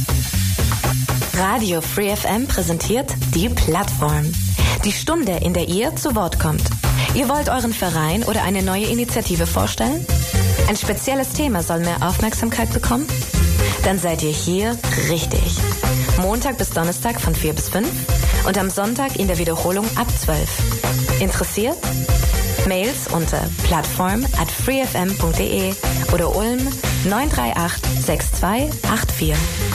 Radio Free FM präsentiert die Plattform. Die Stunde, in der ihr zu Wort kommt. Ihr wollt euren Verein oder eine neue Initiative vorstellen? Ein spezielles Thema soll mehr Aufmerksamkeit bekommen? Dann seid ihr hier richtig. Montag bis Donnerstag von 4 bis 5 und am Sonntag in der Wiederholung ab 12. Interessiert? Mails unter plattform@freefm.de oder Ulm 938 6284.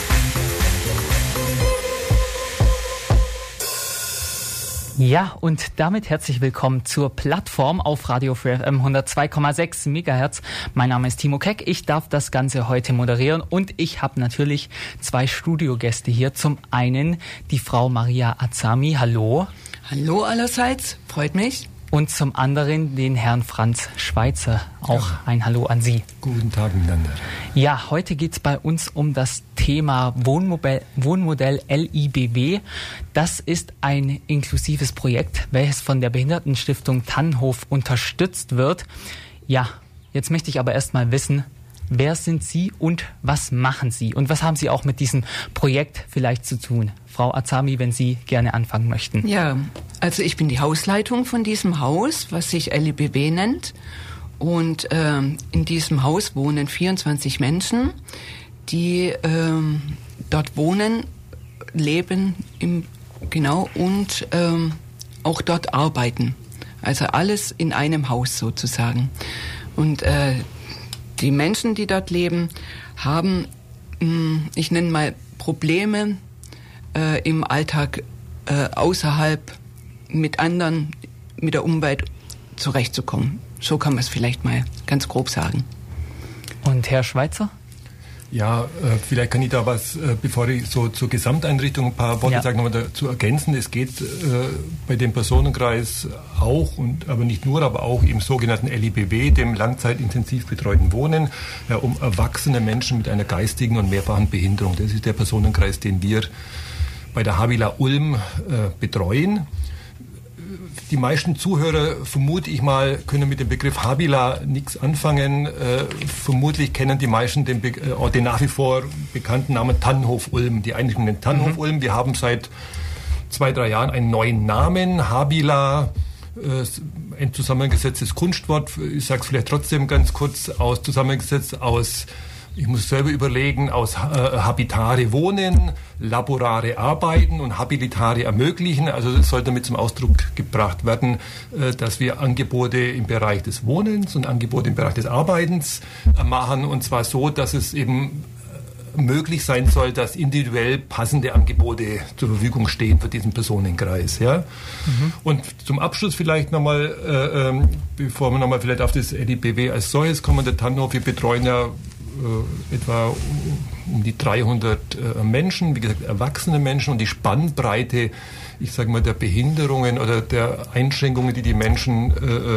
Ja, und damit herzlich willkommen zur Plattform auf Radio Free FM 102,6 MHz. Mein Name ist Timo Keck, ich darf das Ganze heute moderieren und ich habe natürlich zwei Studiogäste hier. Zum einen die Frau Maria Azami, hallo. Hallo allerseits, freut mich. Und zum anderen den Herrn Franz Schweitzer, auch ein Hallo an Sie. Guten Tag miteinander. Ja, heute geht es bei uns um das Thema Wohnmodell LIBW. Das ist ein inklusives Projekt, welches von der Behindertenstiftung Tannenhof unterstützt wird. Ja, jetzt möchte ich aber erst mal wissen, wer sind Sie und was machen Sie? Und was haben Sie auch mit diesem Projekt vielleicht zu tun? Frau Azami, wenn Sie gerne anfangen möchten. Ja, also ich bin die Hausleitung von diesem Haus, was sich LIBW nennt. Und in diesem Haus wohnen 24 Menschen, die dort wohnen, leben und auch dort arbeiten. Also alles in einem Haus sozusagen. Und die Menschen, die dort leben, haben, ich nenne mal Probleme im Alltag außerhalb mit anderen, mit der Umwelt zurechtzukommen. So kann man es vielleicht mal ganz grob sagen. Und Herr Schweitzer? Ja, vielleicht kann ich da was, bevor ich so zur Gesamteinrichtung ein paar Worte sage, nochmal dazu ergänzen. Es geht bei dem Personenkreis auch, aber nicht nur, aber auch im sogenannten LIBW, dem langzeitintensiv betreuten Wohnen, um erwachsene Menschen mit einer geistigen und mehrfachen Behinderung. Das ist der Personenkreis, den wir bei der Habila Ulm betreuen. Die meisten Zuhörer, vermute ich mal, können mit dem Begriff Habila nichts anfangen. Vermutlich kennen die meisten den nach wie vor bekannten Namen Tannenhof Ulm, die Einrichtung in Tannenhof Ulm. Wir haben seit 2-3 Jahren einen neuen Namen, Habila, ein zusammengesetztes Kunstwort. Ich sage es vielleicht trotzdem ganz kurz, zusammengesetzt aus, ich muss selber überlegen, aus habitare Wohnen, laborare Arbeiten und habilitare ermöglichen. Also es soll damit zum Ausdruck gebracht werden, dass wir Angebote im Bereich des Wohnens und Angebote im Bereich des Arbeitens machen. Und zwar so, dass es eben möglich sein soll, dass individuell passende Angebote zur Verfügung stehen für diesen Personenkreis. Ja? Und zum Abschluss vielleicht nochmal, bevor wir nochmal vielleicht auf das LIBW als solches kommen, der Tannenhof, wir betreuen ja etwa um die 300 Menschen, wie gesagt erwachsene Menschen, und die Spannbreite, ich sage mal, der Behinderungen oder der Einschränkungen, die die Menschen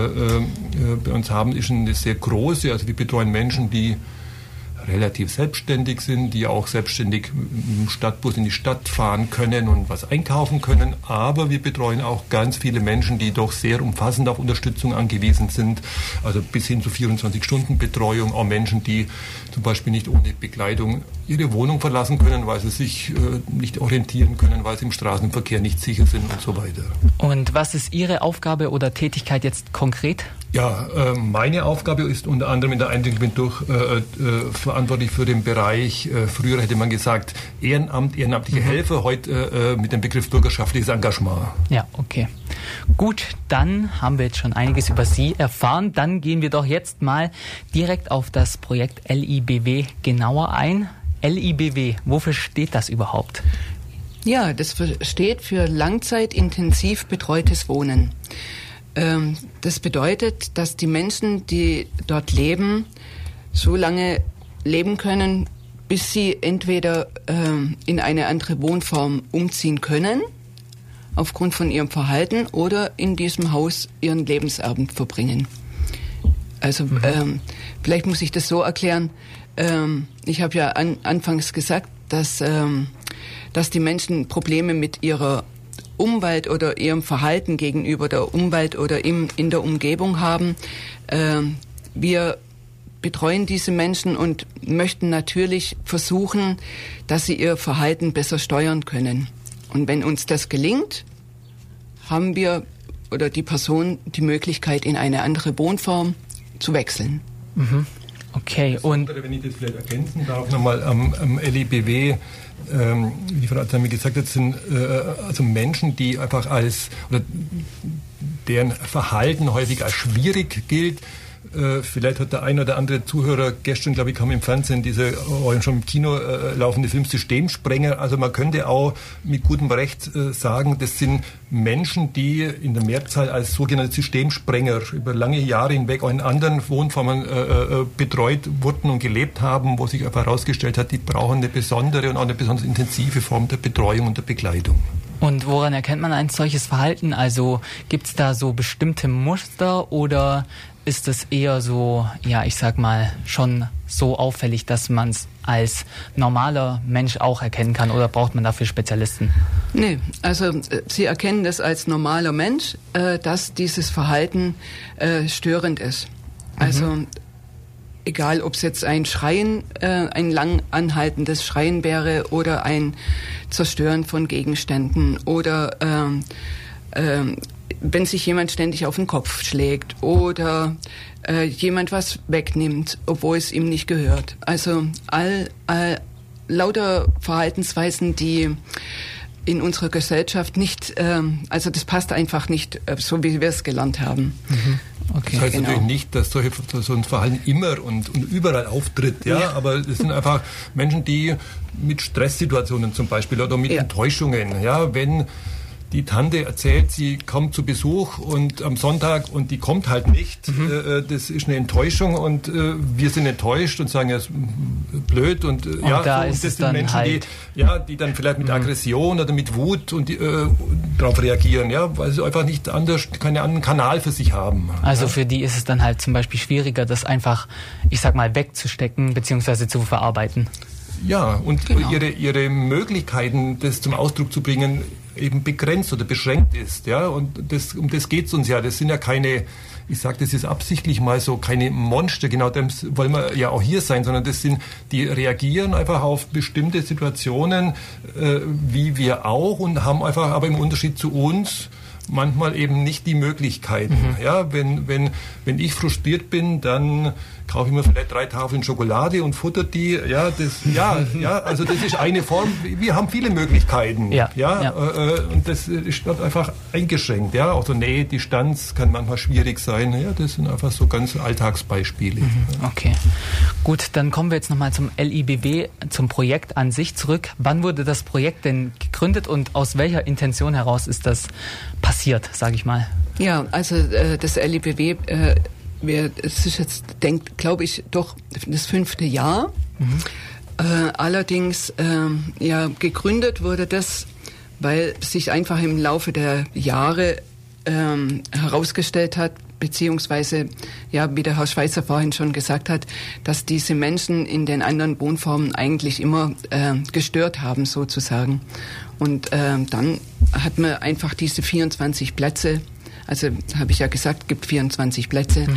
bei uns haben, ist eine sehr große. Also wir betreuen Menschen, die relativ selbstständig sind, die auch selbstständig mit dem Stadtbus in die Stadt fahren können und was einkaufen können. Aber wir betreuen auch ganz viele Menschen, die doch sehr umfassend auf Unterstützung angewiesen sind. Also bis hin zu 24-Stunden-Betreuung. Auch Menschen, die zum Beispiel nicht ohne Begleitung ihre Wohnung verlassen können, weil sie sich nicht orientieren können, weil sie im Straßenverkehr nicht sicher sind und so weiter. Und was ist Ihre Aufgabe oder Tätigkeit jetzt konkret? Ja, meine Aufgabe ist unter anderem in der Einrichtung, ich bin verantwortlich für den Bereich, früher hätte man gesagt Ehrenamt, ehrenamtliche Helfer, heute mit dem Begriff bürgerschaftliches Engagement. Ja, okay. Gut, dann haben wir jetzt schon einiges über Sie erfahren. Dann gehen wir doch jetzt mal direkt auf das Projekt LIBW genauer ein. LIBW, wofür steht das überhaupt? Ja, das steht für langzeitintensiv betreutes Wohnen. Das bedeutet, dass die Menschen, die dort leben, so lange leben können, bis sie entweder in eine andere Wohnform umziehen können, aufgrund von ihrem Verhalten, oder in diesem Haus ihren Lebensabend verbringen. Also vielleicht muss ich das so erklären. Ich habe ja anfangs gesagt, dass die Menschen Probleme mit ihrer Umwelt oder ihrem Verhalten gegenüber der Umwelt oder in der Umgebung haben. Wir betreuen diese Menschen und möchten natürlich versuchen, dass sie ihr Verhalten besser steuern können. Und wenn uns das gelingt, haben wir oder die Person die Möglichkeit, in eine andere Wohnform zu wechseln. Mhm. Okay. Und wenn ich das vielleicht ergänzen darf, nochmal am LIBW, wie Frau Azami gesagt hat, sind also Menschen, die einfach oder deren Verhalten häufig als schwierig gilt. Vielleicht hat der ein oder andere Zuhörer gestern, glaube ich, kam im Fernsehen schon im Kino laufende Film Systemsprenger. Also man könnte auch mit gutem Recht sagen, das sind Menschen, die in der Mehrzahl als sogenannte Systemsprenger über lange Jahre hinweg auch in anderen Wohnformen betreut wurden und gelebt haben, wo sich einfach herausgestellt hat, die brauchen eine besondere und auch eine besonders intensive Form der Betreuung und der Begleitung. Und woran erkennt man ein solches Verhalten? Also gibt es da so bestimmte Muster oder ist es eher so, ja, ich sag mal, schon so auffällig, dass man es als normaler Mensch auch erkennen kann, oder braucht man dafür Spezialisten? Nee, also Sie erkennen das als normaler Mensch, dass dieses Verhalten störend ist. Also egal, ob es jetzt ein Schreien, ein lang anhaltendes Schreien wäre oder ein Zerstören von Gegenständen oder wenn sich jemand ständig auf den Kopf schlägt oder jemand was wegnimmt, obwohl es ihm nicht gehört. Also lauter Verhaltensweisen, die in unserer Gesellschaft nicht, also das passt einfach nicht so, wie wir es gelernt haben. Mhm. Okay. Das heißt natürlich nicht, dass so ein Verhalten immer und überall auftritt, ja? Aber es sind einfach Menschen, die mit Stresssituationen zum Beispiel oder mit Enttäuschungen, ja, wenn die Tante erzählt, sie kommt zu Besuch und am Sonntag und die kommt halt nicht. Das ist eine Enttäuschung und wir sind enttäuscht und sagen, ja, ist blöd und ja, da so, ist das es sind dann Menschen, halt die dann vielleicht mit Aggression oder mit Wut und darauf reagieren, ja, weil sie einfach nicht keinen anderen Kanal für sich haben. Also für die ist es dann halt zum Beispiel schwieriger, das einfach, ich sag mal, wegzustecken bzw. zu verarbeiten. Ja, und ihre Möglichkeiten, das zum Ausdruck zu bringen, eben begrenzt oder beschränkt ist, ja, und um das geht's uns ja. Das sind ja keine, ich sage das jetzt absichtlich mal so, keine Monster, genau das wollen wir ja auch hier sein, sondern das sind, die reagieren einfach auf bestimmte Situationen, wie wir auch, und haben einfach aber im Unterschied zu uns manchmal eben nicht die Möglichkeiten. Ja, wenn ich frustriert bin, dann kaufe ich mir vielleicht 3 Tafeln Schokolade und futter die. Also das ist eine Form. Wir haben viele Möglichkeiten. Und das ist einfach eingeschränkt. Ja, also Nähe, Distanz kann manchmal schwierig sein. Ja, das sind einfach so ganz Alltagsbeispiele. Okay, gut, dann kommen wir jetzt nochmal zum LIBW, zum Projekt an sich zurück. Wann wurde das Projekt denn gegründet und aus welcher Intention heraus ist das passiert, sage ich mal? Ja, also das LIBW, es ist jetzt, glaube ich, doch das 5. Jahr. Allerdings, gegründet wurde das, weil sich einfach im Laufe der Jahre herausgestellt hat, beziehungsweise, wie der Herr Schweizer vorhin schon gesagt hat, dass diese Menschen in den anderen Wohnformen eigentlich immer gestört haben, sozusagen. Und dann hat man einfach diese 24 Plätze, also habe ich ja gesagt, gibt 24 Plätze.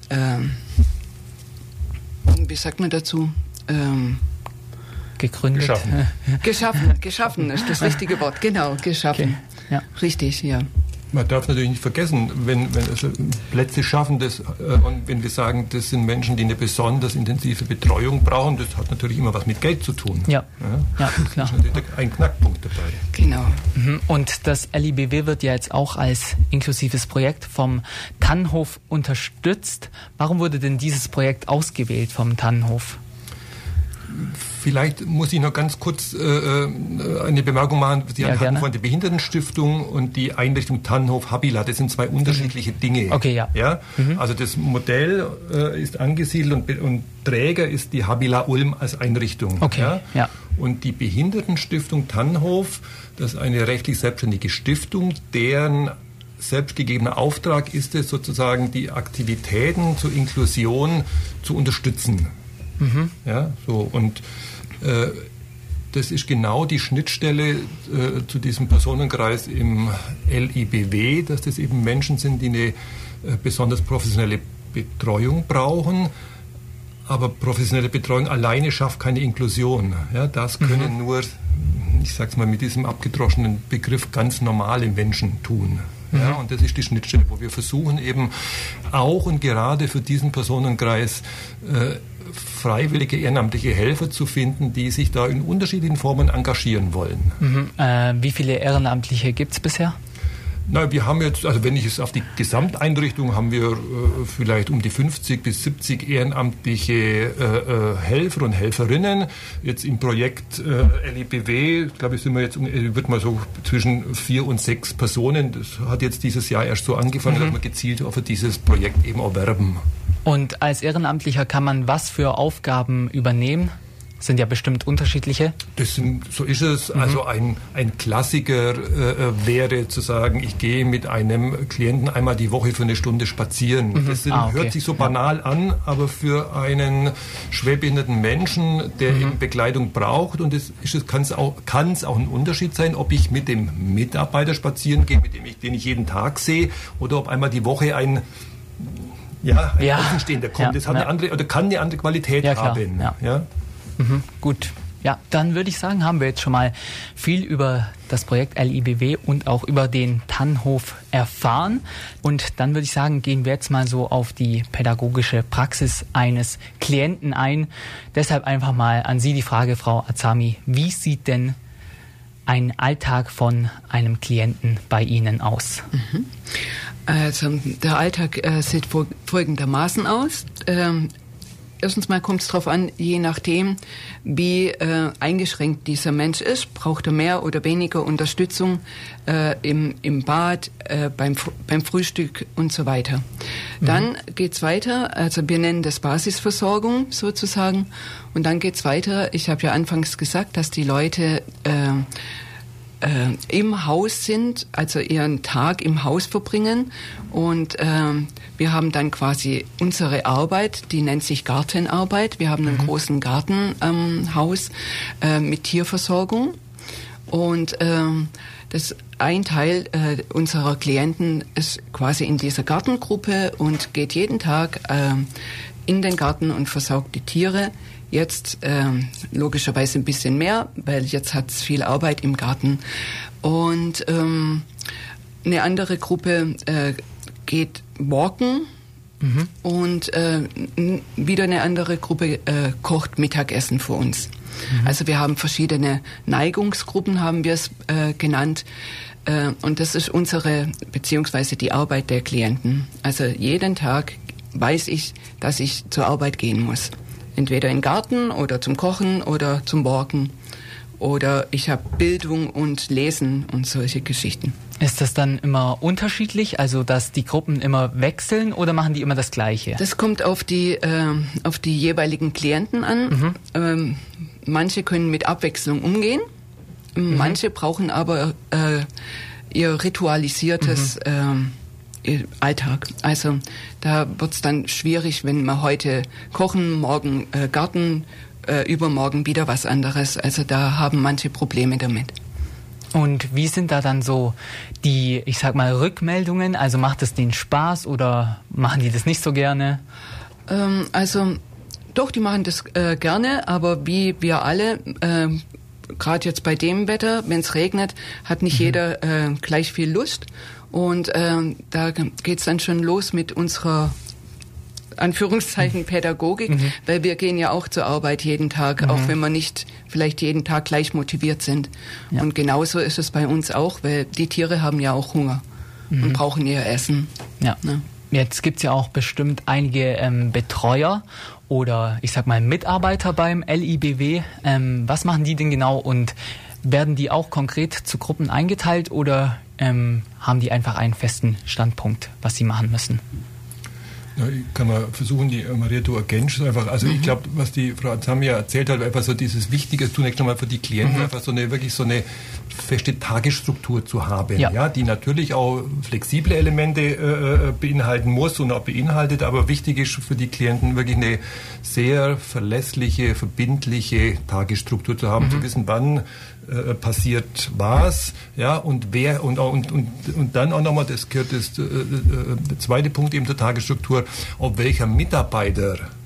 Wie sagt man dazu? Gegründet. Geschaffen ist das richtige Wort. Genau, geschaffen. Okay. Ja. Richtig, ja. Man darf natürlich nicht vergessen, wenn also Plätze schaffen, und wenn wir sagen, das sind Menschen, die eine besonders intensive Betreuung brauchen, das hat natürlich immer was mit Geld zu tun. Ja, klar. Das ist natürlich ein Knackpunkt dabei. Genau. Und das LIBW wird ja jetzt auch als inklusives Projekt vom Tannenhof unterstützt. Warum wurde denn dieses Projekt ausgewählt vom Tannenhof? Vielleicht muss ich noch ganz kurz eine Bemerkung machen. Sie hatten von der Behindertenstiftung und die Einrichtung Tannenhof Habila. Das sind 2 unterschiedliche Dinge. Okay, ja. Also das Modell ist angesiedelt und Träger ist die Habila Ulm als Einrichtung. Okay, ja. Und die Behindertenstiftung Tannenhof, das ist eine rechtlich selbstständige Stiftung, deren selbstgegebener Auftrag ist es sozusagen, die Aktivitäten zur Inklusion zu unterstützen. Ja, so, und das ist genau die Schnittstelle zu diesem Personenkreis im LIBW, dass das eben Menschen sind, die eine besonders professionelle Betreuung brauchen, aber professionelle Betreuung alleine schafft keine Inklusion. Ja, das können nur, ich sag's mal mit diesem abgedroschenen Begriff, ganz normale Menschen tun. Ja, und das ist die Schnittstelle, wo wir versuchen eben auch und gerade für diesen Personenkreis freiwillige ehrenamtliche Helfer zu finden, die sich da in unterschiedlichen Formen engagieren wollen. Wie viele Ehrenamtliche gibt es bisher? Na, wir haben jetzt, also wenn ich es auf die Gesamteinrichtung, haben wir vielleicht um die 50 bis 70 ehrenamtliche Helfer und Helferinnen. Jetzt im Projekt LIBW, glaube ich, sind wir jetzt, wird mal so zwischen 4 und 6 Personen. Das hat jetzt dieses Jahr erst so angefangen, dass wir gezielt für dieses Projekt eben auch werben. Und als Ehrenamtlicher kann man was für Aufgaben übernehmen? Sind ja bestimmt unterschiedliche. So ist es. Also ein Klassiker wäre zu sagen, ich gehe mit einem Klienten einmal die Woche für eine Stunde spazieren. Das hört sich so banal an, aber für einen schwerbehinderten Menschen, der eben Begleitung braucht, und kann es auch ein Unterschied sein, ob ich mit dem Mitarbeiter spazieren gehe, den ich jeden Tag sehe, oder ob einmal die Woche ein Außenstehender kommt. Das hat eine andere, oder kann eine andere Qualität haben. Ja? Gut. Ja, dann würde ich sagen, haben wir jetzt schon mal viel über das Projekt LIBW und auch über den Tannhof erfahren. Und dann würde ich sagen, gehen wir jetzt mal so auf die pädagogische Praxis eines Klienten ein. Deshalb einfach mal an Sie die Frage, Frau Azami, wie sieht denn ein Alltag von einem Klienten bei Ihnen aus? Also der Alltag sieht folgendermaßen aus. Erstens mal kommt es darauf an, je nachdem, wie eingeschränkt dieser Mensch ist, braucht er mehr oder weniger Unterstützung im Bad, beim Frühstück und so weiter. Dann geht's weiter, also wir nennen das Basisversorgung sozusagen, und dann geht's weiter. Ich habe ja anfangs gesagt, dass die Leute im Haus sind, also ihren Tag im Haus verbringen, und wir haben dann quasi unsere Arbeit, die nennt sich Gartenarbeit. Wir haben einen großen Garten am Haus mit Tierversorgung, und das ein Teil unserer Klienten ist quasi in dieser Gartengruppe und geht jeden Tag in den Garten und versorgt die Tiere. Jetzt logischerweise ein bisschen mehr, weil jetzt hat es viel Arbeit im Garten. Und eine andere Gruppe geht walken, und wieder eine andere Gruppe kocht Mittagessen für uns. Also wir haben verschiedene Neigungsgruppen, haben wir es genannt. Und das ist beziehungsweise die Arbeit der Klienten. Also jeden Tag weiß ich, dass ich zur Arbeit gehen muss. Entweder in den Garten oder zum Kochen oder zum Walken. Oder ich habe Bildung und Lesen und solche Geschichten. Ist das dann immer unterschiedlich, also dass die Gruppen immer wechseln, oder machen die immer das Gleiche? Das kommt auf die jeweiligen Klienten an. Manche können mit Abwechslung umgehen. Manche brauchen aber ihr ritualisiertes Alltag. Also da wird's dann schwierig, wenn wir heute kochen, morgen Garten, übermorgen wieder was anderes. Also da haben manche Probleme damit. Und wie sind da dann so die, ich sag mal, Rückmeldungen? Also macht es denen Spaß oder machen die das nicht so gerne? Also doch, die machen das gerne, aber wie wir alle, gerade jetzt bei dem Wetter, wenn es regnet, hat nicht jeder gleich viel Lust. Und da geht's dann schon los mit unserer Anführungszeichen Pädagogik, weil wir gehen ja auch zur Arbeit jeden Tag, auch wenn wir nicht vielleicht jeden Tag gleich motiviert sind. Ja. Und genauso ist es bei uns auch, weil die Tiere haben ja auch Hunger und brauchen ihr Essen. Ja. Ne? Jetzt gibt's ja auch bestimmt einige Betreuer oder ich sag mal Mitarbeiter beim LIBW. Was machen die denn genau, und werden die auch konkret zu Gruppen eingeteilt, oder haben die einfach einen festen Standpunkt, was sie machen müssen? Ja, ich kann mal versuchen, die Maria zu ergänzen. Also ich glaube, was die Frau Azami erzählt hat, einfach so dieses Wichtige, zunächst einmal für die Klienten, einfach wirklich so eine feste Tagesstruktur zu haben, ja, die natürlich auch flexible Elemente beinhalten muss und auch beinhaltet, aber wichtig ist für die Klienten wirklich eine sehr verlässliche, verbindliche Tagesstruktur zu haben, zu wissen, wann passiert was, ja, und wer, und dann auch nochmal, das gehört der zweite Punkt eben zur Tagesstruktur, ob welcher Mitarbeiter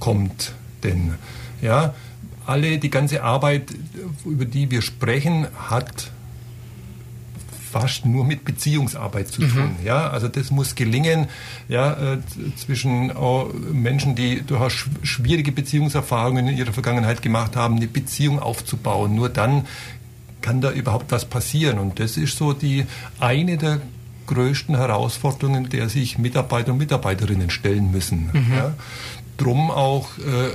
kommt denn? Ja, die ganze Arbeit, über die wir sprechen, hat fast nur mit Beziehungsarbeit zu tun. Ja, also das muss gelingen, zwischen Menschen, die durchaus schwierige Beziehungserfahrungen in ihrer Vergangenheit gemacht haben, eine Beziehung aufzubauen. Nur dann kann da überhaupt was passieren. Und das ist so eine der größten Herausforderungen, der sich Mitarbeiter und Mitarbeiterinnen stellen müssen. Ja. Drum auch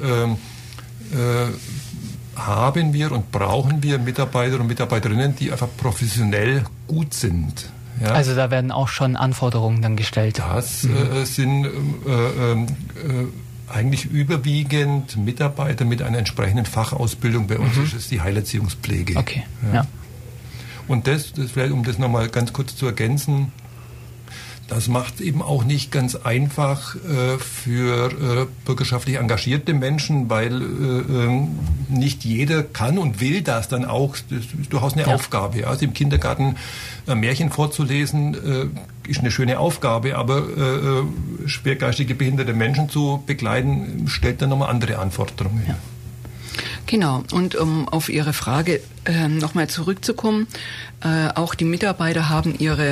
haben wir und brauchen wir Mitarbeiter und Mitarbeiterinnen, die einfach professionell gut sind. Ja? Also da werden auch schon Anforderungen dann gestellt. Das sind eigentlich überwiegend Mitarbeiter mit einer entsprechenden Fachausbildung. Bei uns ist es die Heilerziehungspflege. Okay, ja. Und das vielleicht, um das nochmal ganz kurz zu ergänzen, das macht es eben auch nicht ganz einfach für bürgerschaftlich engagierte Menschen, weil nicht jeder kann und will das dann auch. Das ist durchaus eine Aufgabe. Also im Kindergarten Märchen vorzulesen, ist eine schöne Aufgabe, aber schwergeistige behinderte Menschen zu begleiten, stellt dann nochmal andere Anforderungen. Ja. Genau, und um auf Ihre Frage nochmal zurückzukommen, auch die Mitarbeiter haben ihre,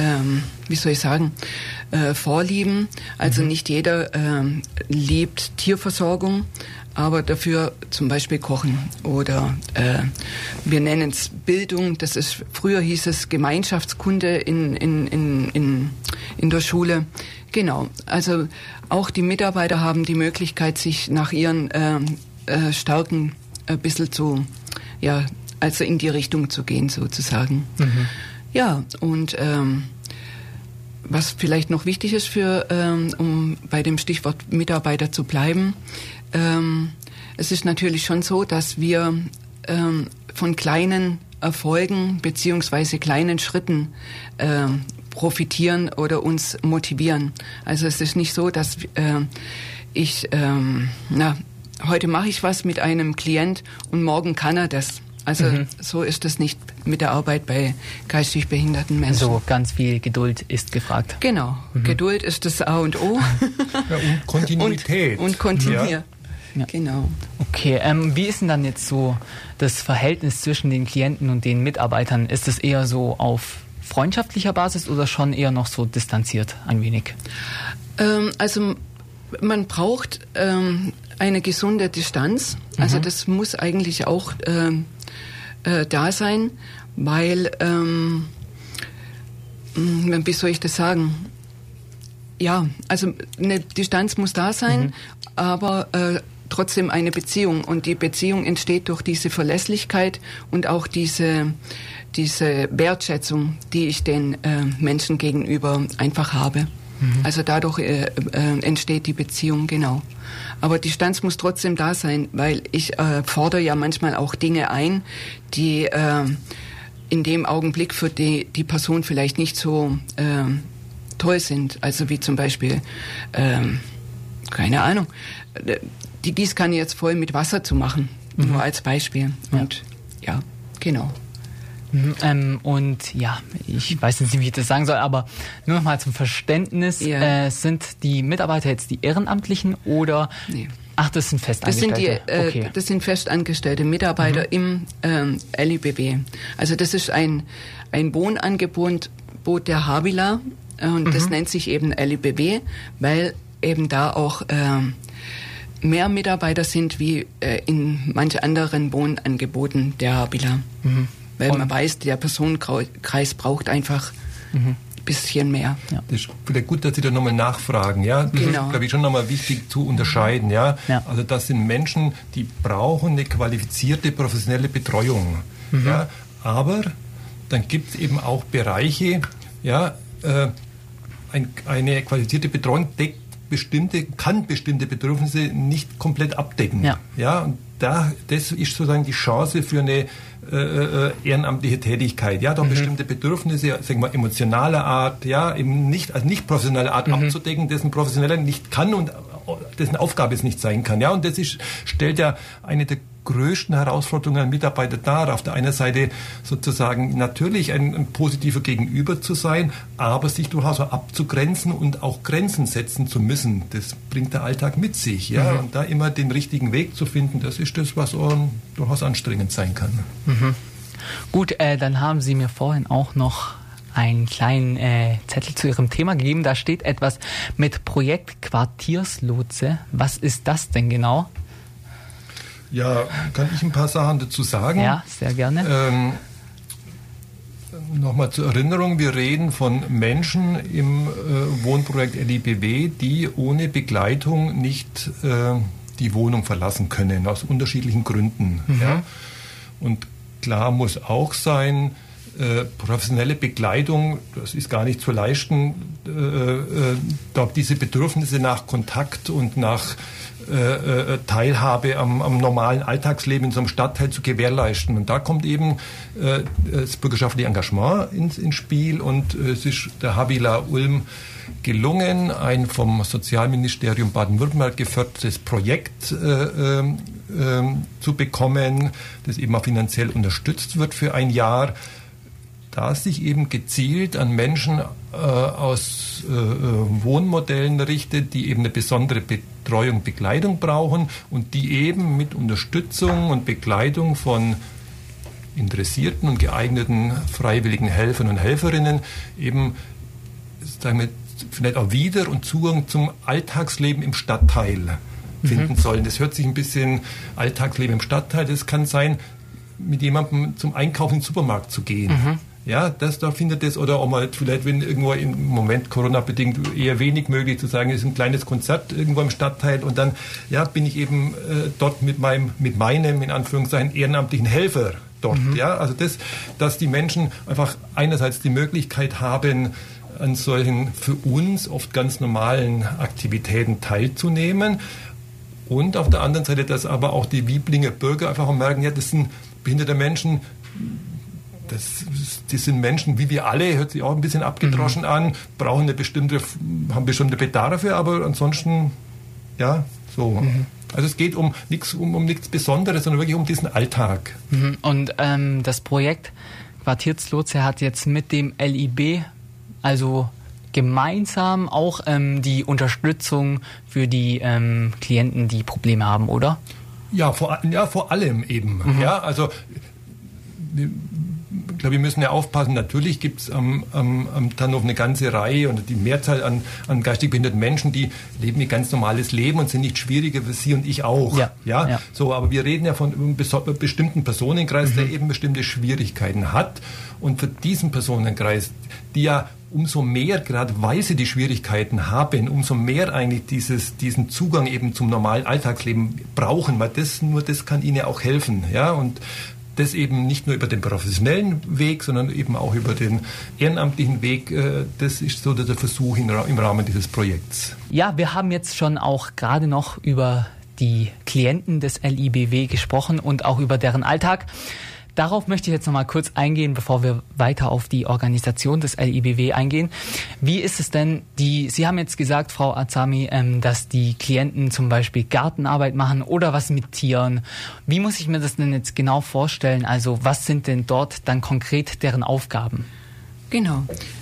Vorlieben. Also nicht jeder liebt Tierversorgung, aber dafür zum Beispiel Kochen oder wir nennen es Bildung. Das ist, früher hieß es Gemeinschaftskunde in der Schule. Genau, also auch die Mitarbeiter haben die Möglichkeit, sich nach ihren Stärken ein bisschen also in die Richtung zu gehen, sozusagen. Ja, und was vielleicht noch wichtig ist um bei dem Stichwort Mitarbeiter zu bleiben, es ist natürlich schon so, dass wir von kleinen Erfolgen beziehungsweise kleinen Schritten profitieren oder uns motivieren. Also es ist nicht so, dass heute mache ich was mit einem Klient und morgen kann er das. Also so ist das nicht mit der Arbeit bei geistig behinderten Menschen. So ganz viel Geduld ist gefragt. Genau, Geduld ist das A und O. Ja, und Kontinuität. Und kontinuieren. Ja. Genau. Okay, wie ist denn dann jetzt so das Verhältnis zwischen den Klienten und den Mitarbeitern? Ist es eher so auf freundschaftlicher Basis oder schon eher noch so distanziert ein wenig? Also man braucht eine gesunde Distanz. Also das muss eigentlich auch da sein, weil, wie soll ich das sagen? Ja, also eine Distanz muss da sein, aber trotzdem eine Beziehung. Und die Beziehung entsteht durch diese Verlässlichkeit und auch diese Wertschätzung, die ich den Menschen gegenüber einfach habe. Also dadurch entsteht die Beziehung, genau. Aber die Distanz muss trotzdem da sein, weil ich fordere ja manchmal auch Dinge ein, die in dem Augenblick für die Person vielleicht nicht so toll sind. Also wie zum Beispiel, keine Ahnung, die Gießkanne jetzt voll mit Wasser zu machen, nur als Beispiel. Und ja, genau. Und ja, ich weiß nicht, wie ich das sagen soll, aber nur noch mal zum Verständnis, sind die Mitarbeiter jetzt die Ehrenamtlichen oder... Nee. Ach, das sind Festangestellte. Das sind festangestellte Mitarbeiter im LIBW. Also das ist ein Wohnangebot der Habila und das nennt sich eben LIBW, weil eben da auch mehr Mitarbeiter sind wie in manch anderen Wohnangeboten der Habila. Weil man weiß, der Personenkreis braucht einfach ein bisschen mehr. Ja. Das ist vielleicht gut, dass Sie da nochmal nachfragen. Ja? Das ist, glaube ich, schon nochmal wichtig zu unterscheiden. Ja? Also das sind Menschen, die brauchen eine qualifizierte professionelle Betreuung. Ja? Aber dann gibt es eben auch Bereiche, eine qualifizierte Betreuung kann bestimmte Bedürfnisse nicht komplett abdecken. Ja? Und das ist sozusagen die Chance für eine ehrenamtliche Tätigkeit, da bestimmte Bedürfnisse, sagen wir emotionaler Art, eben nicht professioneller Art abzudecken, dessen professioneller nicht kann und dessen Aufgabe es nicht sein kann. Und das stellt ja eine der größten Herausforderungen an Mitarbeiter dar. Auf der einen Seite sozusagen natürlich ein positiver Gegenüber zu sein, aber sich durchaus auch abzugrenzen und auch Grenzen setzen zu müssen. Das bringt der Alltag mit sich. Ja? Und da immer den richtigen Weg zu finden, das ist das, was durchaus anstrengend sein kann. Gut, dann haben Sie mir vorhin auch noch einen kleinen Zettel zu Ihrem Thema gegeben. Da steht etwas mit Projekt Quartierslotse. Was ist das denn genau? Ja, kann ich ein paar Sachen dazu sagen? Ja, sehr gerne. Nochmal zur Erinnerung, wir reden von Menschen im Wohnprojekt LIBW, die ohne Begleitung nicht die Wohnung verlassen können, aus unterschiedlichen Gründen. Ja? Und klar muss auch sein, professionelle Begleitung, das ist gar nicht zu leisten, diese Bedürfnisse nach Kontakt und nach Teilhabe am normalen Alltagsleben in so einem Stadtteil zu gewährleisten. Und da kommt eben das bürgerschaftliche Engagement ins Spiel und es ist der Havila Ulm gelungen, ein vom Sozialministerium Baden-Württemberg gefördertes Projekt zu bekommen, das eben auch finanziell unterstützt wird für ein Jahr, da sich eben gezielt an Menschen aus Wohnmodellen richtet, die eben eine besondere Betreuung, Begleitung brauchen und die eben mit Unterstützung und Begleitung von interessierten und geeigneten freiwilligen Helfern und Helferinnen eben, sagen wir, vielleicht auch wieder und Zugang zum Alltagsleben im Stadtteil finden sollen. Das hört sich ein bisschen Alltagsleben im Stadtteil, das kann sein, mit jemandem zum Einkaufen in den Supermarkt zu gehen. Ja, da findet es, oder auch mal vielleicht, wenn irgendwo im Moment Corona-bedingt eher wenig möglich zu sagen, es ist ein kleines Konzert irgendwo im Stadtteil und dann bin ich eben dort mit meinem in Anführungszeichen ehrenamtlichen Helfer dort. Ja, also dass die Menschen einfach einerseits die Möglichkeit haben, an solchen für uns oft ganz normalen Aktivitäten teilzunehmen und auf der anderen Seite, dass aber auch die Wieblinger Bürger einfach merken, ja, das sind behinderte Menschen, die sind Menschen wie wir alle, hört sich auch ein bisschen abgedroschen an, haben bestimmte Bedarfe, aber ansonsten, ja, so. Also es geht um nichts Besonderes, sondern wirklich um diesen Alltag. Und das Projekt Quartierslotse hat jetzt mit dem LIB, also gemeinsam auch die Unterstützung für die Klienten, die Probleme haben, oder? Ja, vor allem eben. Ja, also ich glaube, wir müssen ja aufpassen. Natürlich gibt es am Tannhof eine ganze Reihe und die Mehrzahl an geistig behinderten Menschen, die leben ein ganz normales Leben und sind nicht schwieriger wie Sie und ich auch. Ja. So, aber wir reden ja von einem bestimmten Personenkreis, der eben bestimmte Schwierigkeiten hat. Und für diesen Personenkreis, die ja umso mehr, gerade weil sie die Schwierigkeiten haben, umso mehr eigentlich diesen Zugang eben zum normalen Alltagsleben brauchen, weil das kann ihnen ja auch helfen. Ja, und das eben nicht nur über den professionellen Weg, sondern eben auch über den ehrenamtlichen Weg. Das ist so der Versuch im Rahmen dieses Projekts. Ja, wir haben jetzt schon auch gerade noch über die Klienten des LIBW gesprochen und auch über deren Alltag. Darauf möchte ich jetzt noch mal kurz eingehen, bevor wir weiter auf die Organisation des LIBW eingehen. Wie ist es denn, Sie haben jetzt gesagt, Frau Azami, dass die Klienten zum Beispiel Gartenarbeit machen oder was mit Tieren. Wie muss ich mir das denn jetzt genau vorstellen? Also was sind denn dort dann konkret deren Aufgaben? Genau.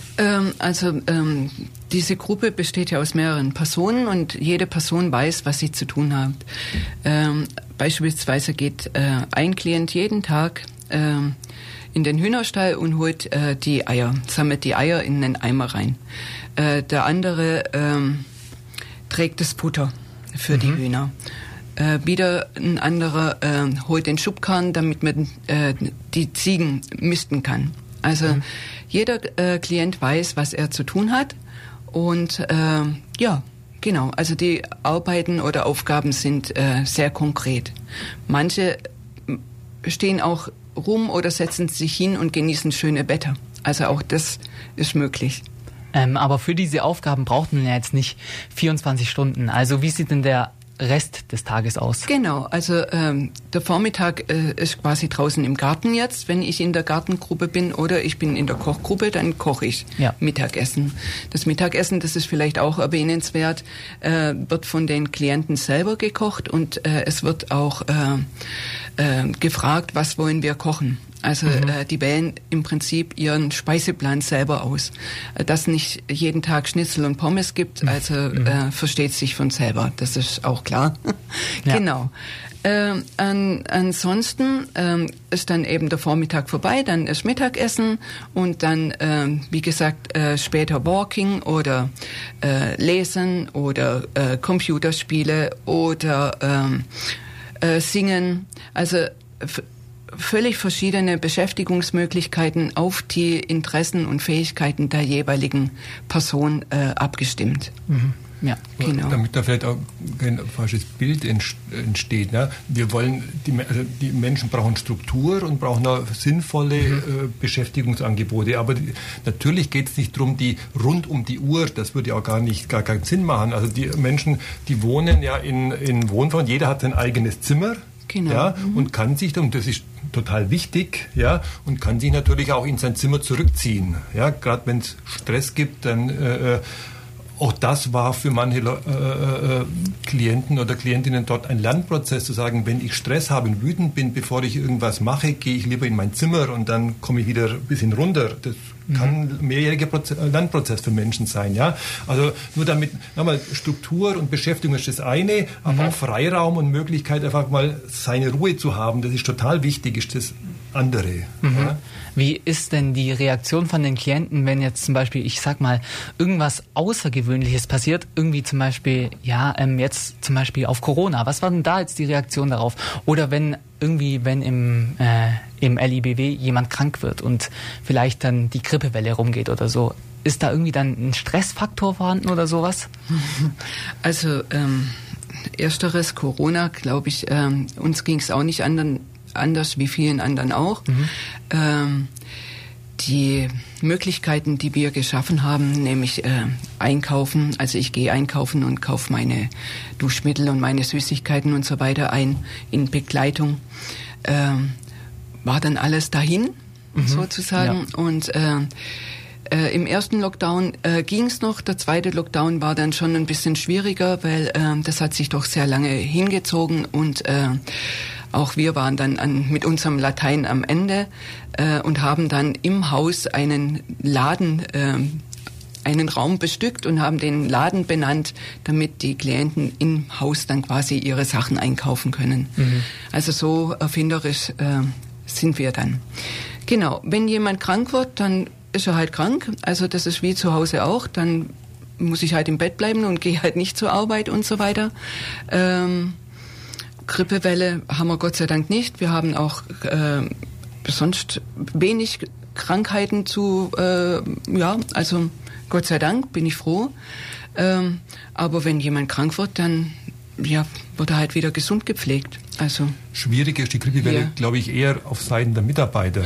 Diese Gruppe besteht ja aus mehreren Personen und jede Person weiß, was sie zu tun hat. Beispielsweise geht ein Klient jeden Tag in den Hühnerstall und holt die Eier, sammelt die Eier in einen Eimer rein. Der andere trägt das Futter für die Hühner. Wieder ein anderer holt den Schubkarren, damit man die Ziegen misten kann. Also jeder Klient weiß, was er zu tun hat und genau. Also die Arbeiten oder Aufgaben sind sehr konkret. Manche stehen auch rum oder setzen sich hin und genießen schöne Wetter. Also auch das ist möglich. Aber für diese Aufgaben braucht man ja jetzt nicht 24 Stunden. Also wie sieht denn der Rest des Tages aus? Genau, also der Vormittag ist quasi draußen im Garten jetzt, wenn ich in der Gartengruppe bin, oder ich bin in der Kochgruppe, dann koche ich Mittagessen. Das Mittagessen, das ist vielleicht auch erwähnenswert, wird von den Klienten selber gekocht und es wird auch gefragt, was wollen wir kochen. Also die wählen im Prinzip ihren Speiseplan selber aus. Dass nicht jeden Tag Schnitzel und Pommes gibt, also versteht sich von selber, das ist auch klar. Ja. Genau. Ansonsten ist dann eben der Vormittag vorbei, dann ist Mittagessen und dann, wie gesagt, später Walking oder Lesen oder Computerspiele oder Singen. Also völlig verschiedene Beschäftigungsmöglichkeiten auf die Interessen und Fähigkeiten der jeweiligen Person abgestimmt. Ja, genau. Damit da vielleicht auch kein falsches Bild entsteht. Ne? Wir wollen, die Menschen brauchen Struktur und brauchen auch sinnvolle Beschäftigungsangebote. Aber natürlich geht es nicht darum, die rund um die Uhr, das würde ja auch gar keinen Sinn machen. Also die Menschen, die wohnen ja in Wohnformen, jeder hat sein eigenes Zimmer. Genau. Ja, und kann sich, und das ist total wichtig, ja, und kann sich natürlich auch in sein Zimmer zurückziehen. Ja, gerade wenn es Stress gibt, dann auch das war für manche Klienten oder Klientinnen dort ein Lernprozess, zu sagen, wenn ich Stress habe und wütend bin, bevor ich irgendwas mache, gehe ich lieber in mein Zimmer und dann komme ich wieder ein bisschen runter. Das kann ein mehrjähriger Lernprozess für Menschen sein. Ja? Also nur damit, nochmal, Struktur und Beschäftigung ist das eine, aber auch Freiraum und Möglichkeit, einfach mal seine Ruhe zu haben, das ist total wichtig, ist das andere. Ja? Wie ist denn die Reaktion von den Klienten, wenn jetzt zum Beispiel, ich sag mal, irgendwas Außergewöhnliches passiert, irgendwie zum Beispiel, jetzt zum Beispiel auf Corona, was war denn da jetzt die Reaktion darauf? Oder wenn im LIBW jemand krank wird und vielleicht dann die Grippewelle rumgeht oder so, ist da irgendwie dann ein Stressfaktor vorhanden oder sowas? Also ersteres Corona, glaube ich, uns ging es auch nicht anders wie vielen anderen auch. Die Möglichkeiten, die wir geschaffen haben, nämlich einkaufen, also ich gehe einkaufen und kaufe meine Duschmittel und meine Süßigkeiten und so weiter ein in Begleitung, war dann alles dahin, sozusagen. Ja. Und im ersten Lockdown ging es noch, der zweite Lockdown war dann schon ein bisschen schwieriger, weil das hat sich doch sehr lange hingezogen und auch wir waren dann mit unserem Latein am Ende und haben dann im Haus einen Laden, einen Raum bestückt und haben den Laden benannt, damit die Klienten im Haus dann quasi ihre Sachen einkaufen können. Also so erfinderisch sind wir dann. Genau, wenn jemand krank wird, dann ist er halt krank. Also das ist wie zu Hause auch. Dann muss ich halt im Bett bleiben und gehe halt nicht zur Arbeit und so weiter. Grippewelle haben wir Gott sei Dank nicht. Wir haben auch sonst wenig Krankheiten also Gott sei Dank, bin ich froh. Aber wenn jemand krank wird, dann wird er halt wieder gesund gepflegt. Also schwierig ist die Grippewelle, glaube ich, eher auf Seiten der Mitarbeiter.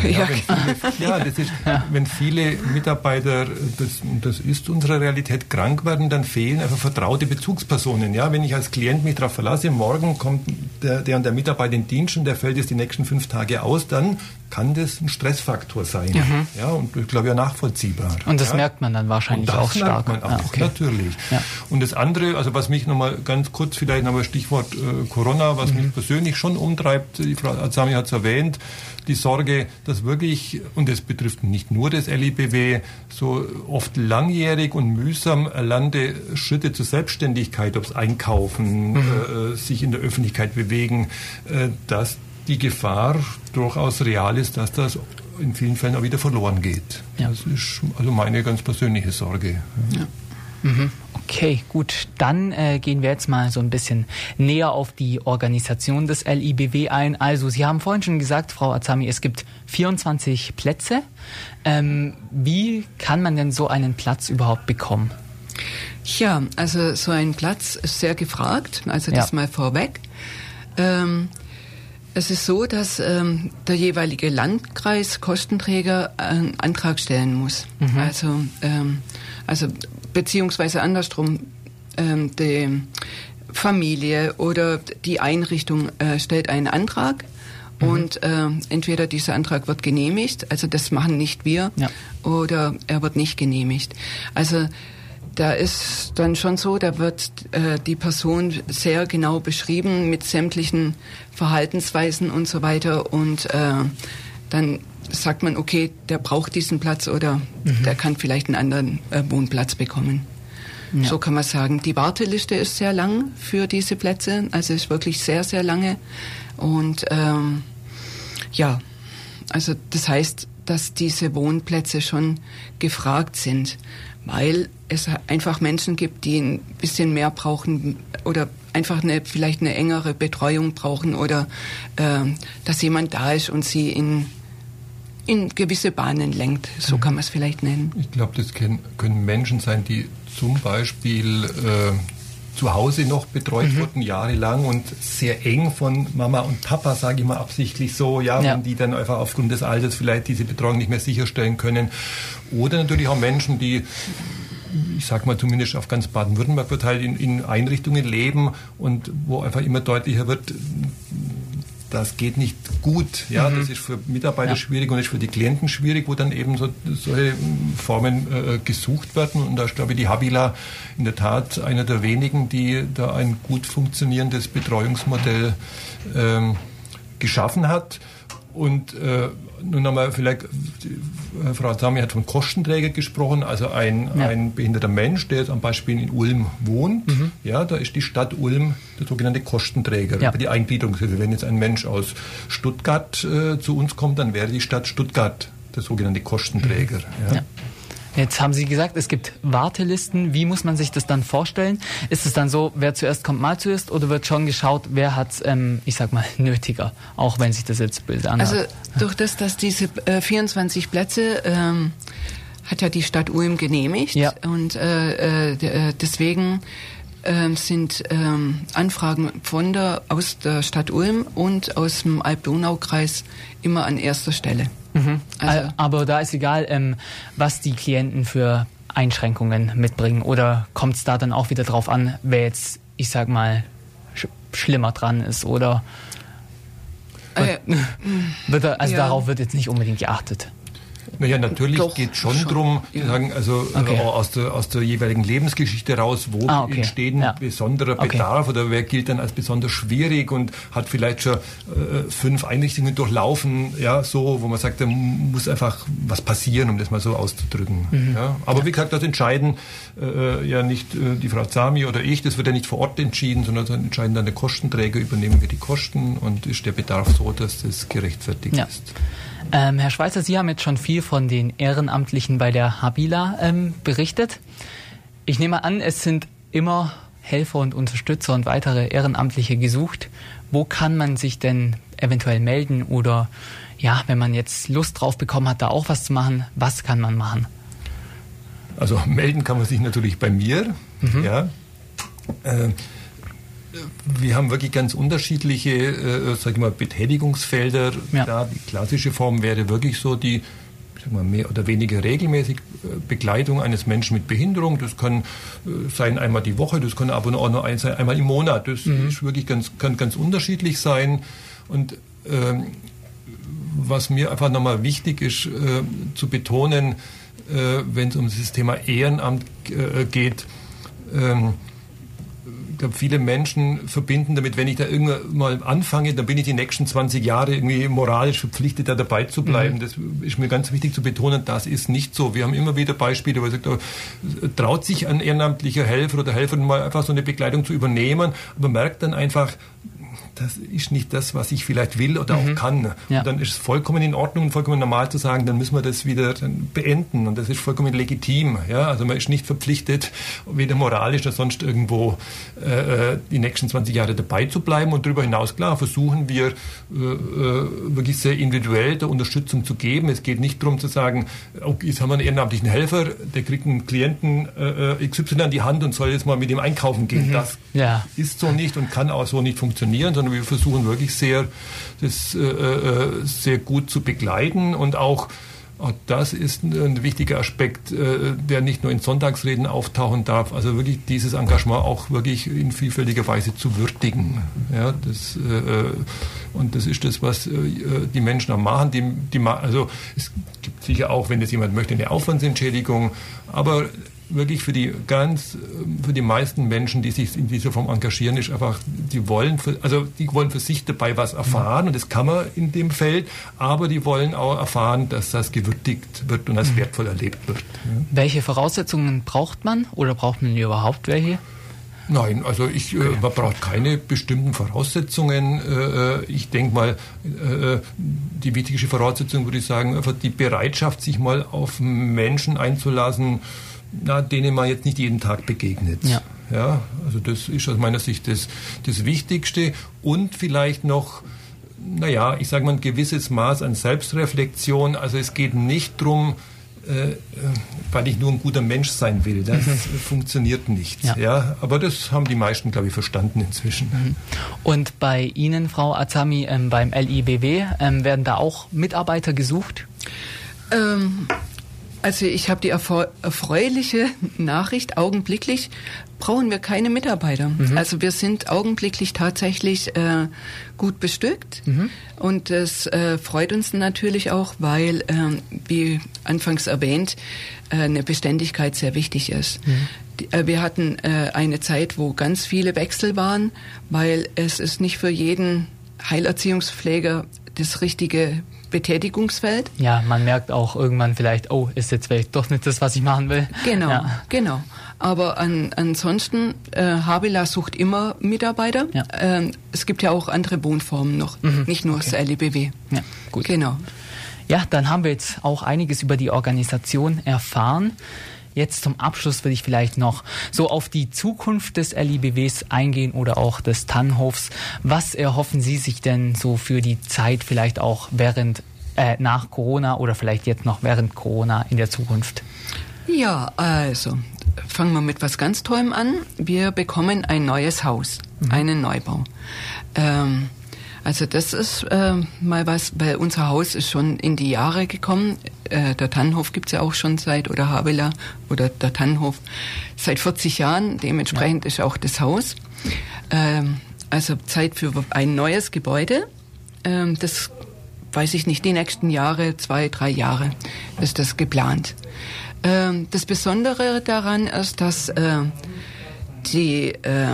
Wenn viele Mitarbeiter, das ist unsere Realität, krank werden, dann fehlen einfach vertraute Bezugspersonen. Ja, wenn ich als Klient mich darauf verlasse, morgen kommt der und der Mitarbeiter in Dienst und der fällt jetzt die nächsten 5 Tage aus, dann kann das ein Stressfaktor sein. Ja, und ich glaube ja nachvollziehbar. Und das merkt man dann wahrscheinlich auch stark. Das merkt man auch, natürlich. Ja. Und das andere, also was mich nochmal ganz kurz vielleicht nochmal Stichwort Corona, was mich persönlich schon umtreibt, die Frau Azami hat es erwähnt, die Sorge, dass wirklich, und das betrifft nicht nur das LIBW, so oft langjährig und mühsam erlernte Schritte zur Selbstständigkeit, ob es Einkaufen, sich in der Öffentlichkeit bewegen, dass die Gefahr durchaus real ist, dass das in vielen Fällen auch wieder verloren geht. Ja. Das ist also meine ganz persönliche Sorge. Ja. Okay, gut. Dann gehen wir jetzt mal so ein bisschen näher auf die Organisation des LIBW ein. Also Sie haben vorhin schon gesagt, Frau Azami, es gibt 24 Plätze. Wie kann man denn so einen Platz überhaupt bekommen? Ja, also so ein Platz ist sehr gefragt. Also das mal vorweg. Es ist so, dass der jeweilige Landkreis Kostenträger einen Antrag stellen muss. Also beziehungsweise andersrum, Familie oder die Einrichtung stellt einen Antrag und entweder dieser Antrag wird genehmigt, also das machen nicht wir, oder er wird nicht genehmigt. Also da ist dann schon so, da wird die Person sehr genau beschrieben mit sämtlichen Verhaltensweisen und so weiter und dann sagt man, okay, der braucht diesen Platz oder der kann vielleicht einen anderen Wohnplatz bekommen. Ja. So kann man sagen. Die Warteliste ist sehr lang für diese Plätze, also ist wirklich sehr, sehr lange und also das heißt, dass diese Wohnplätze schon gefragt sind, weil es einfach Menschen gibt, die ein bisschen mehr brauchen oder einfach vielleicht eine engere Betreuung brauchen oder dass jemand da ist und sie in gewisse Bahnen lenkt. So kann man es vielleicht nennen. Ich glaube, das können Menschen sein, die zum Beispiel zu Hause noch betreut wurden, jahrelang und sehr eng von Mama und Papa, sage ich mal absichtlich so, wenn die dann einfach aufgrund des Alters vielleicht diese Betreuung nicht mehr sicherstellen können. Oder natürlich auch Menschen, die, ich sag mal zumindest auf ganz Baden-Württemberg verteilt, in Einrichtungen leben und wo einfach immer deutlicher wird, das geht nicht gut. Ja, das ist für Mitarbeiter schwierig und ist für die Klienten schwierig, wo dann eben solche Formen gesucht werden. Und da ist, glaube ich, die Habila in der Tat einer der wenigen, die da ein gut funktionierendes Betreuungsmodell geschaffen hat. Und nun einmal vielleicht, Frau Sami hat von Kostenträger gesprochen, also ein behinderter Mensch, der jetzt am Beispiel in Ulm wohnt, da ist die Stadt Ulm der sogenannte Kostenträger über die Eingliederungshilfe. Wenn jetzt ein Mensch aus Stuttgart zu uns kommt, dann wäre die Stadt Stuttgart der sogenannte Kostenträger. Jetzt haben Sie gesagt, es gibt Wartelisten. Wie muss man sich das dann vorstellen? Ist es dann so, wer zuerst kommt, mal zuerst? Oder wird schon geschaut, wer hat es, nötiger? Auch wenn sich das jetzt böse anhört. Also durch das, dass diese 24 Plätze hat ja die Stadt Ulm genehmigt. Ja. Und deswegen sind Anfragen aus der Stadt Ulm und aus dem Alb-Donau-Kreis immer an erster Stelle. Also, aber da ist egal, was die Klienten für Einschränkungen mitbringen. Oder kommt es da dann auch wieder drauf an, wer jetzt, schlimmer dran ist? Oder darauf wird jetzt nicht unbedingt geachtet. Naja, natürlich geht es schon darum, aus der jeweiligen Lebensgeschichte raus, wo entsteht ein besonderer Bedarf oder wer gilt dann als besonders schwierig und hat vielleicht schon 5 Einrichtungen durchlaufen, wo man sagt, da muss einfach was passieren, um das mal so auszudrücken. Ja. Aber wie gesagt, das entscheiden nicht die Frau Sami oder ich, das wird ja nicht vor Ort entschieden, sondern das entscheiden dann der Kostenträger, übernehmen wir die Kosten und ist der Bedarf so, dass das gerechtfertigt ist. Herr Schweizer, Sie haben jetzt schon viel von den Ehrenamtlichen bei der Habila berichtet. Ich nehme an, es sind immer Helfer und Unterstützer und weitere Ehrenamtliche gesucht. Wo kann man sich denn eventuell melden oder wenn man jetzt Lust drauf bekommen hat, da auch was zu machen, was kann man machen? Also melden kann man sich natürlich bei mir. Wir haben wirklich ganz unterschiedliche, Betätigungsfelder. Ja. Die klassische Form wäre wirklich so die, mehr oder weniger regelmäßig Begleitung eines Menschen mit Behinderung. Das kann sein einmal die Woche, das kann aber auch nur einmal im Monat. Das ist wirklich kann ganz unterschiedlich sein. Und was mir einfach nochmal wichtig ist, zu betonen, wenn es um das Thema Ehrenamt geht, ich glaube, viele Menschen verbinden damit, wenn ich da irgendwann mal anfange, dann bin ich die nächsten 20 Jahre irgendwie moralisch verpflichtet, da dabei zu bleiben. Das ist mir ganz wichtig zu betonen, das ist nicht so. Wir haben immer wieder Beispiele, wo ich sage, traut sich ein ehrenamtlicher Helfer oder Helferin mal einfach so eine Begleitung zu übernehmen, aber merkt dann einfach, das ist nicht das, was ich vielleicht will oder auch kann. Ja. Und dann ist es vollkommen in Ordnung und vollkommen normal zu sagen, dann müssen wir das wieder beenden. Und das ist vollkommen legitim. Ja? Also man ist nicht verpflichtet, weder moralisch noch sonst irgendwo die nächsten 20 Jahre dabei zu bleiben. Und darüber hinaus, klar, versuchen wir wirklich sehr individuell der Unterstützung zu geben. Es geht nicht darum zu sagen, okay, jetzt haben wir einen ehrenamtlichen Helfer, der kriegt einen Klienten XY an die Hand und soll jetzt mal mit ihm einkaufen gehen. Das ist so nicht und kann auch so nicht funktionieren, sondern wir versuchen wirklich das sehr gut zu begleiten und auch Auch das ist ein wichtiger Aspekt, der nicht nur in Sonntagsreden auftauchen darf, also wirklich dieses Engagement auch wirklich in vielfältiger Weise zu würdigen. Ja, und das ist das, was die Menschen auch machen. Also es gibt sicher auch, wenn das jemand möchte, eine Aufwandsentschädigung, aber wirklich für die meisten Menschen, die sich in dieser Form engagieren, ist einfach, die wollen für sich dabei was erfahren, und das kann man in dem Feld, aber die wollen auch erfahren, dass das gewürdigt wird und als wertvoll erlebt wird. Ja. Welche Voraussetzungen braucht man, oder braucht man überhaupt welche? Nein, also man braucht keine bestimmten Voraussetzungen. Ich denke mal, die wichtigste Voraussetzung, würde ich sagen, einfach die Bereitschaft, sich mal auf Menschen einzulassen, denen man jetzt nicht jeden Tag begegnet. Ja, also das ist aus meiner Sicht das Wichtigste. Und vielleicht noch, ich sage mal, ein gewisses Maß an Selbstreflexion. Also es geht nicht darum, weil ich nur ein guter Mensch sein will. Das funktioniert nicht. Ja, aber das haben die meisten, glaube ich, verstanden inzwischen. Und bei Ihnen, Frau Azami, beim LIBW, werden da auch Mitarbeiter gesucht? Also ich habe die erfreuliche Nachricht, augenblicklich brauchen wir keine Mitarbeiter. Also wir sind augenblicklich tatsächlich gut bestückt, und das freut uns natürlich auch, weil, wie anfangs erwähnt, eine Beständigkeit sehr wichtig ist. Wir hatten eine Zeit, wo ganz viele Wechsel waren, weil es ist nicht für jeden Heilerziehungspfleger das richtige Betätigungsfeld. Ja, man merkt auch irgendwann vielleicht, ist jetzt vielleicht doch nicht das, was ich machen will. Genau. Aber ansonsten, Havila sucht immer Mitarbeiter. Ja. Es gibt ja auch andere Wohnformen noch, nicht nur das LIBW. Ja, gut. Genau. Ja, dann haben wir jetzt auch einiges über die Organisation erfahren. Jetzt zum Abschluss will ich vielleicht noch so auf die Zukunft des LIBWs eingehen oder auch des Tannhofs. Was erhoffen Sie sich denn so für die Zeit vielleicht auch nach Corona oder vielleicht jetzt noch während Corona in der Zukunft? Ja, also fangen wir mit was ganz Tollem an. Wir bekommen ein neues Haus, einen Neubau. Also das ist mal was, weil unser Haus ist schon in die Jahre gekommen. Der Tannhof gibt's ja auch schon oder Havila oder der Tannhof seit 40 Jahren. Dementsprechend ist auch das Haus. Also Zeit für ein neues Gebäude. Das weiß ich nicht, die nächsten Jahre, 2-3 Jahre ist das geplant. Das Besondere daran ist, dass die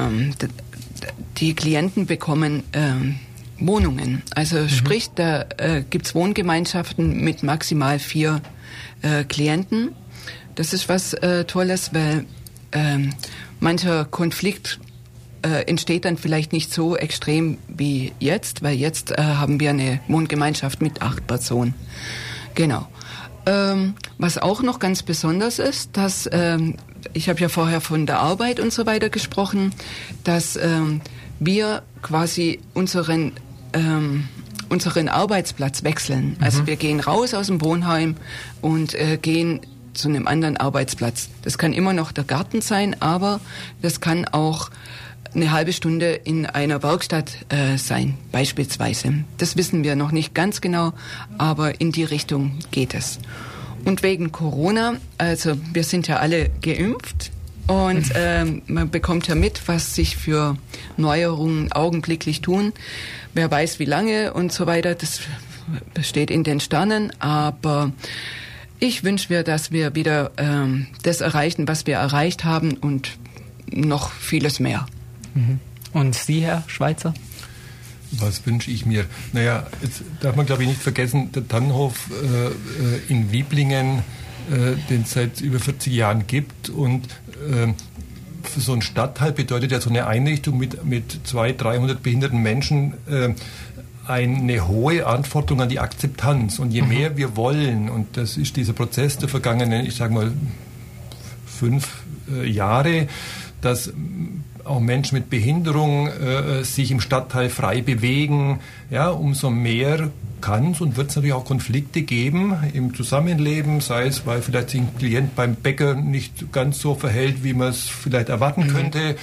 Klienten bekommen Wohnungen. Also sprich, da gibt's Wohngemeinschaften mit maximal 4 Klienten. Das ist was Tolles, weil mancher Konflikt entsteht dann vielleicht nicht so extrem wie jetzt, weil jetzt haben wir eine Wohngemeinschaft mit 8 Personen. Genau. Was auch noch ganz besonders ist, dass ich habe ja vorher von der Arbeit und so weiter gesprochen, dass wir quasi unseren Arbeitsplatz wechseln. Also wir gehen raus aus dem Wohnheim und gehen zu einem anderen Arbeitsplatz. Das kann immer noch der Garten sein, aber das kann auch eine halbe Stunde in einer Werkstatt sein, beispielsweise. Das wissen wir noch nicht ganz genau, aber in die Richtung geht es. Und wegen Corona, also wir sind ja alle geimpft und man bekommt ja mit, was sich für Neuerungen augenblicklich tun. Wer weiß wie lange und so weiter, das steht in den Sternen, aber ich wünsche mir, dass wir wieder das erreichen, was wir erreicht haben und noch vieles mehr. Und Sie, Herr Schweitzer? Was wünsche ich mir? Naja, jetzt darf man, glaube ich, nicht vergessen, der Tannhof in Wiblingen, den es seit über 40 Jahren gibt, und für so einen Stadtteil bedeutet ja so eine Einrichtung mit 200-300 behinderten Menschen eine hohe Anforderung an die Akzeptanz. Und je mehr wir wollen, und das ist dieser Prozess der vergangenen, ich sage mal, 5 Jahre, dass auch Menschen mit Behinderung sich im Stadtteil frei bewegen, ja, umso mehr kann es und wird es natürlich auch Konflikte geben im Zusammenleben, sei es, weil vielleicht sich ein Klient beim Bäcker nicht ganz so verhält, wie man es vielleicht erwarten könnte.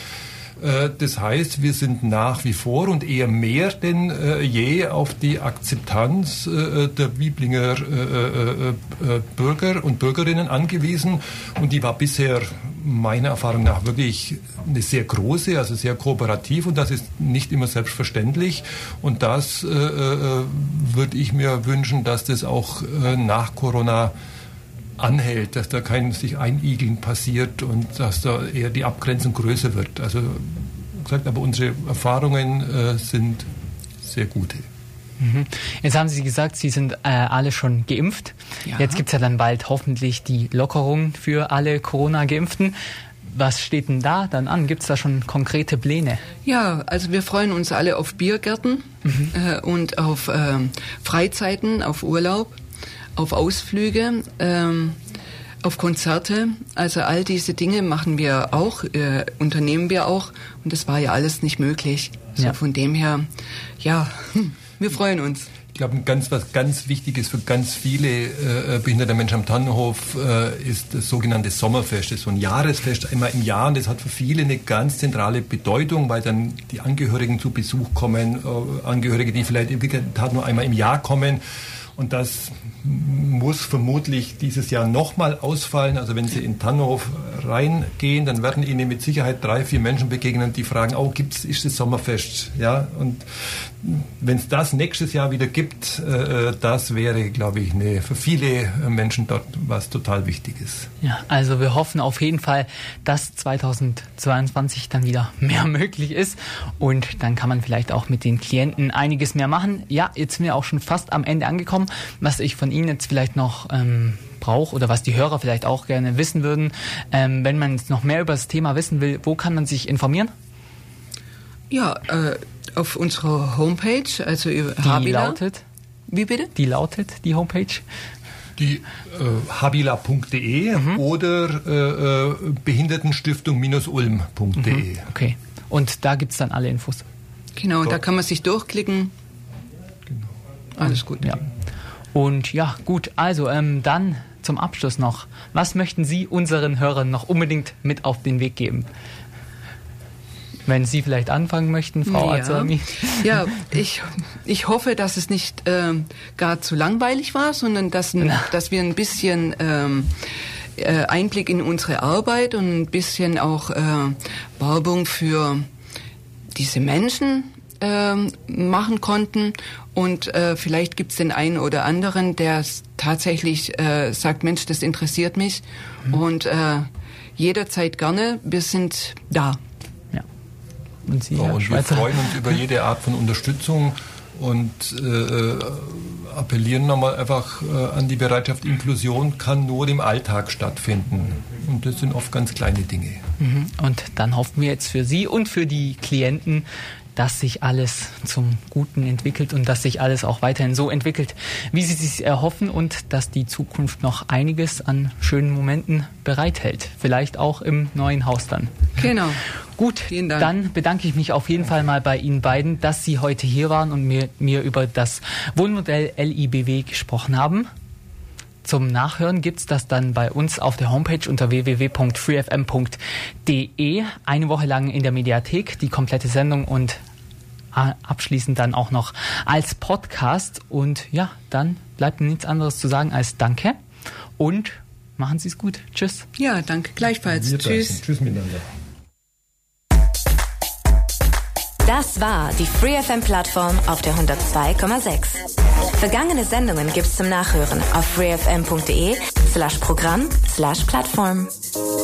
Das heißt, wir sind nach wie vor und eher mehr denn je auf die Akzeptanz der Wiblinger Bürger und Bürgerinnen angewiesen. Und die war bisher meiner Erfahrung nach wirklich eine sehr große, also sehr kooperativ, und das ist nicht immer selbstverständlich. Und das würde ich mir wünschen, dass das auch nach Corona anhält, dass da kein sich einigeln passiert und dass da eher die Abgrenzung größer wird. Also gesagt, aber unsere Erfahrungen sind sehr gute. Jetzt haben Sie gesagt, Sie sind alle schon geimpft. Ja. Jetzt gibt es ja dann bald hoffentlich die Lockerung für alle Corona-Geimpften. Was steht denn da dann an? Gibt es da schon konkrete Pläne? Ja, also wir freuen uns alle auf Biergärten und auf Freizeiten, auf Urlaub, auf Ausflüge, auf Konzerte. Also all diese Dinge machen wir auch, unternehmen wir auch. Und das war ja alles nicht möglich. Also von dem her, ja, wir freuen uns. Ich glaube, was ganz wichtig ist für ganz viele behinderte Menschen am Tannenhof, ist das sogenannte Sommerfest. Das ist so ein Jahresfest einmal im Jahr, und das hat für viele eine ganz zentrale Bedeutung, weil dann die Angehörigen zu Besuch kommen, Angehörige, die vielleicht nur einmal im Jahr kommen. Und das muss vermutlich dieses Jahr nochmal ausfallen. Also wenn Sie in Tannenhof reingehen, dann werden Ihnen mit Sicherheit 3-4 Menschen begegnen, die fragen, ist das Sommerfest? Ja, und wenn es das nächstes Jahr wieder gibt, das wäre, glaube ich, für viele Menschen dort was total Wichtiges. Ja, also wir hoffen auf jeden Fall, dass 2022 dann wieder mehr möglich ist, und dann kann man vielleicht auch mit den Klienten einiges mehr machen. Ja, jetzt sind wir auch schon fast am Ende angekommen. Was ich von Ihnen jetzt vielleicht noch brauche oder was die Hörer vielleicht auch gerne wissen würden, wenn man jetzt noch mehr über das Thema wissen will, wo kann man sich informieren? Ja, auf unserer Homepage, also über die Habila. Lautet? Wie bitte? Die lautet, die Homepage? Die habila.de oder behindertenstiftung-ulm.de. Okay, und da gibt es dann alle Infos? Genau, da kann man sich durchklicken. Genau. Alles gut. Ja. Und ja, gut, also dann zum Abschluss noch. Was möchten Sie unseren Hörern noch unbedingt mit auf den Weg geben? Wenn Sie vielleicht anfangen möchten, Frau Azami. Ja, ich hoffe, dass es nicht gar zu langweilig war, sondern dass wir ein bisschen Einblick in unsere Arbeit und ein bisschen auch Werbung für diese Menschen machen konnten. Und vielleicht gibt es den einen oder anderen, der tatsächlich sagt, Mensch, das interessiert mich. Und jederzeit gerne, wir sind da. Und Sie, und wir freuen uns über jede Art von Unterstützung und appellieren nochmal einfach an die Bereitschaft, Inklusion kann nur im Alltag stattfinden. Und das sind oft ganz kleine Dinge. Und dann hoffen wir jetzt für Sie und für die Klienten, dass sich alles zum Guten entwickelt und dass sich alles auch weiterhin so entwickelt, wie Sie sich erhoffen, und dass die Zukunft noch einiges an schönen Momenten bereithält. Vielleicht auch im neuen Haus dann. Genau. Gut, dann bedanke ich mich auf jeden Fall mal bei Ihnen beiden, dass Sie heute hier waren und mir über das Wohnmodell LIBW gesprochen haben. Zum Nachhören gibt's das dann bei uns auf der Homepage unter www.freefm.de. Eine Woche lang in der Mediathek, die komplette Sendung, und abschließend dann auch noch als Podcast. Und ja, dann bleibt mir nichts anderes zu sagen als Danke und machen Sie es gut. Tschüss. Ja, danke gleichfalls. Tschüss. Tschüss miteinander. Das war die FreeFM-Plattform auf der 102,6. Vergangene Sendungen gibt's zum Nachhören auf freefm.de/Programm/Plattform.